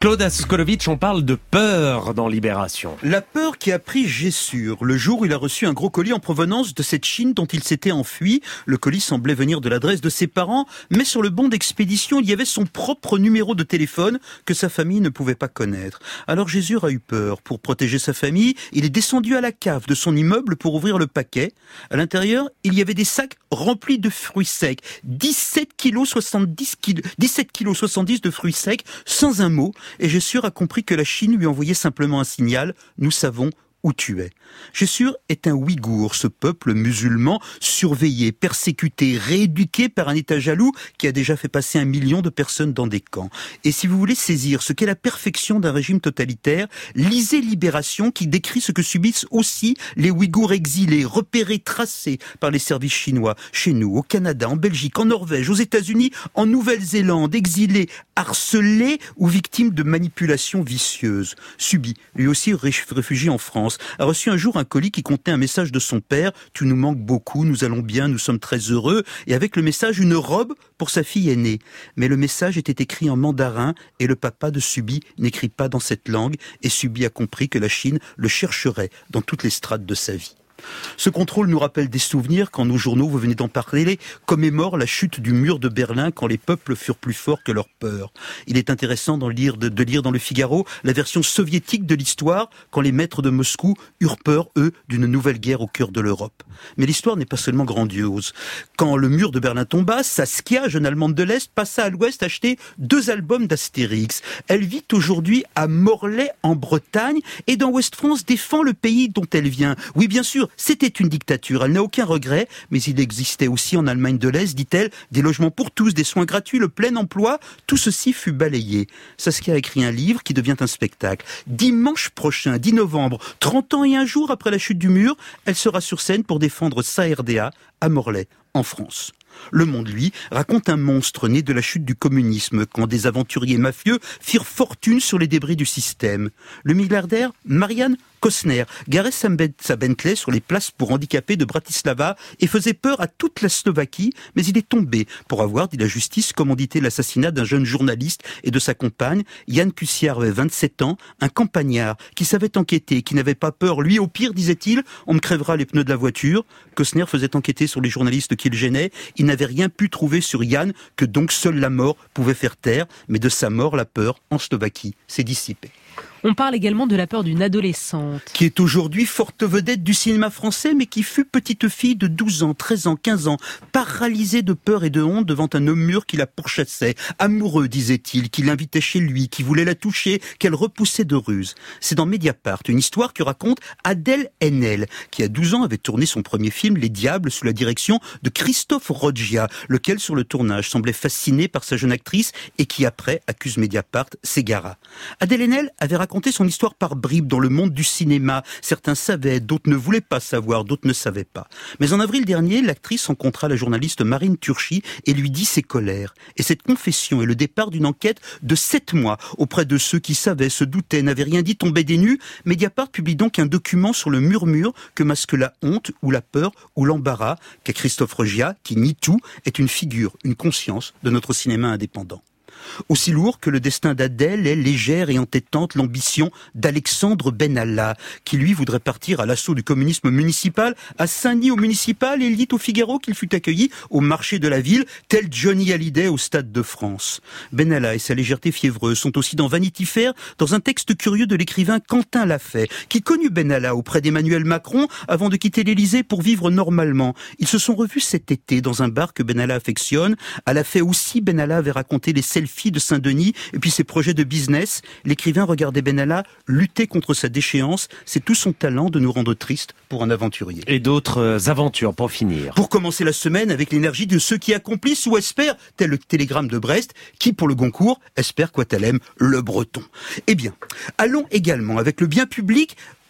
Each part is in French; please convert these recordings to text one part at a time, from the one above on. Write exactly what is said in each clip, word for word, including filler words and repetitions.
Claude Askolovitch, on parle de peur dans Libération. La peur qui a pris Gessure, le jour où il a reçu un gros colis en provenance de cette Chine dont il s'était enfui. Le colis semblait venir de l'adresse de ses parents, mais sur le bon d'expédition, il y avait son propre numéro de téléphone que sa famille ne pouvait pas connaître. Alors Gessure a eu peur. Pour protéger sa famille, il est descendu à la cave de son immeuble pour ouvrir le paquet. À l'intérieur, il y avait des sacs remplis de fruits secs. dix-sept kilos soixante-dix kilos, dix-sept kilos soixante-dix de fruits secs, sans un mot. Et Gessure a compris que la Chine lui envoyait simplement un signal. Nous savons où tu es. Gessure est un Ouïghour, ce peuple musulman surveillé, persécuté, rééduqué par un État jaloux qui a déjà fait passer un million de personnes dans des camps. Et si vous voulez saisir ce qu'est la perfection d'un régime totalitaire, lisez Libération qui décrit ce que subissent aussi les Ouïghours exilés, repérés, tracés par les services chinois, chez nous, au Canada, en Belgique, en Norvège, aux États-Unis, en Nouvelle-Zélande, exilés, harcelés ou victimes de manipulations vicieuses. Subi, lui aussi réfugié en France, a reçu un jour un colis qui contenait un message de son père. Tu nous manques beaucoup, nous allons bien, nous sommes très heureux. Et avec le message, une robe pour sa fille aînée. Mais le message était écrit en mandarin et le papa de Subi n'écrit pas dans cette langue. Et Subi a compris que la Chine le chercherait dans toutes les strates de sa vie. Ce contrôle nous rappelle des souvenirs quand nos journaux, vous venez d'en parler, commémorent la chute du mur de Berlin quand les peuples furent plus forts que leur peur. Il est intéressant de lire, de, de lire dans le Figaro la version soviétique de l'histoire quand les maîtres de Moscou eurent peur, eux, d'une nouvelle guerre au cœur de l'Europe. Mais l'histoire n'est pas seulement grandiose. Quand le mur de Berlin tomba, Saskia, jeune Allemande de l'Est, passa à l'Ouest acheter deux albums d'Astérix. Elle vit aujourd'hui à Morlaix en Bretagne et dans Ouest France défend le pays dont elle vient. Oui, bien sûr, c'était une dictature, elle n'a aucun regret, mais il existait aussi en Allemagne de l'Est, dit-elle, des logements pour tous, des soins gratuits, le plein emploi, tout ceci fut balayé. Saskia a écrit un livre qui devient un spectacle. Dimanche prochain, dix novembre, trente ans et un jour après la chute du mur, elle sera sur scène pour défendre sa R D A à Morlaix, en France. Le Monde, lui, raconte un monstre né de la chute du communisme quand des aventuriers mafieux firent fortune sur les débris du système. Le milliardaire Marian Costner garait sa Bentley sur les places pour handicapés de Bratislava et faisait peur à toute la Slovaquie, mais il est tombé pour avoir, dit la justice, commandité l'assassinat d'un jeune journaliste et de sa compagne. Jan Kuciar avait vingt-sept ans, un campagnard qui savait enquêter, qui n'avait pas peur. Lui, au pire, disait-il, on me crèvera les pneus de la voiture. Costner faisait enquêter sur les journalistes qu'il gênait. Il n'avait rien pu trouver sur Jan, que donc seule la mort pouvait faire taire, mais de sa mort, la peur, en Slovaquie, s'est dissipée. On parle également de la peur d'une adolescente. Qui est aujourd'hui forte vedette du cinéma français, mais qui fut petite fille de douze ans, treize ans, quinze ans, paralysée de peur et de honte devant un homme mûr qui la pourchassait. Amoureux, disait-il, qui l'invitait chez lui, qui voulait la toucher, qu'elle repoussait de ruse. C'est dans Mediapart, une histoire que raconte Adèle Haenel, qui à douze ans avait tourné son premier film, Les Diables, sous la direction de Christophe Roggia, lequel sur le tournage semblait fasciné par sa jeune actrice et qui après, accuse Mediapart, s'égara. Adèle Haenel avait raconté son histoire par bribes dans le monde du cinéma. Certains savaient, d'autres ne voulaient pas savoir, d'autres ne savaient pas. Mais en avril dernier, l'actrice rencontra la journaliste Marine Turchi et lui dit ses colères. Et cette confession est le départ d'une enquête de sept mois auprès de ceux qui savaient, se doutaient, n'avaient rien dit, tombaient des nues. Mediapart publie donc un document sur le murmure que masque la honte ou la peur ou l'embarras, qu'à Christophe Roggia, qui nie tout, est une figure, une conscience de notre cinéma indépendant. Aussi lourd que le destin d'Adèle est légère et entêtante l'ambition d'Alexandre Benalla, qui lui voudrait partir à l'assaut du communisme municipal à Saint-Denis au municipal, et il dit au Figaro qu'il fut accueilli au marché de la ville, tel Johnny Hallyday au Stade de France. Benalla et sa légèreté fiévreuse sont aussi dans Vanity Fair, dans un texte curieux de l'écrivain Quentin Lafay, qui connut Benalla auprès d'Emmanuel Macron avant de quitter l'Élysée pour vivre normalement. Ils se sont revus cet été dans un bar que Benalla affectionne. À Lafay aussi, Benalla avait raconté les selfies de Saint-Denis et puis ses projets de business. L'écrivain regardait Benalla lutter contre sa déchéance. C'est tout son talent de nous rendre tristes pour un aventurier. Et d'autres aventures pour finir. Pour commencer la semaine avec l'énergie de ceux qui accomplissent ou espèrent, tel le télégramme de Brest, qui pour le Goncourt espère quoi t'allem le breton. Eh bien, allons également avec le bien public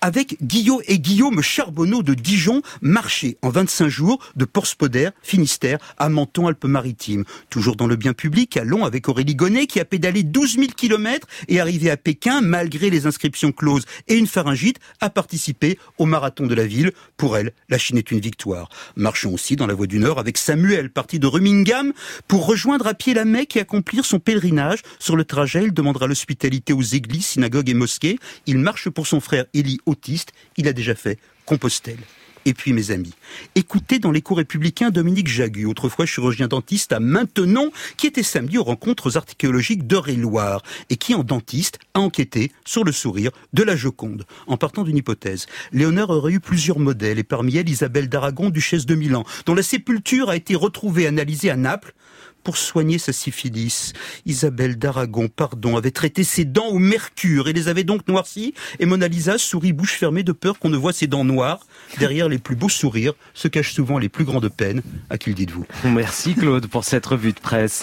avec Guillaume et Guillaume Charbonneau de Dijon, marché en vingt-cinq jours de Porspoder, Finistère, à Menton, Alpes-Maritimes. Toujours dans le bien public, à Long avec Aurélie Gonnet qui a pédalé douze mille kilomètres et arrivé à Pékin, malgré les inscriptions closes et une pharyngite, a participé au marathon de la ville. Pour elle, la Chine est une victoire. Marchons aussi dans la Voie du Nord avec Samuel, parti de Rummingham pour rejoindre à pied la Mecque et accomplir son pèlerinage. Sur le trajet, il demandera l'hospitalité aux églises, synagogues et mosquées. Il marche pour son frère Élie, autiste. Il a déjà fait Compostelle. Et puis, mes amis, écoutez dans l'Écho républicain Dominique Jagu, autrefois chirurgien dentiste à Maintenon, qui était samedi aux rencontres archéologiques d'Eure-et-Loire et qui, en dentiste, a enquêté sur le sourire de la Joconde. En partant d'une hypothèse, Léonard aurait eu plusieurs modèles et parmi elles Isabelle d'Aragon, duchesse de Milan, dont la sépulture a été retrouvée et analysée à Naples pour soigner sa syphilis. Isabelle d'Aragon, pardon, avait traité ses dents au mercure et les avait donc noircies. Et Mona Lisa sourit bouche fermée de peur qu'on ne voit ses dents noires. Derrière les plus beaux sourires se cachent souvent les plus grandes peines. À qui le dites-vous ? Merci Claude pour cette revue de presse.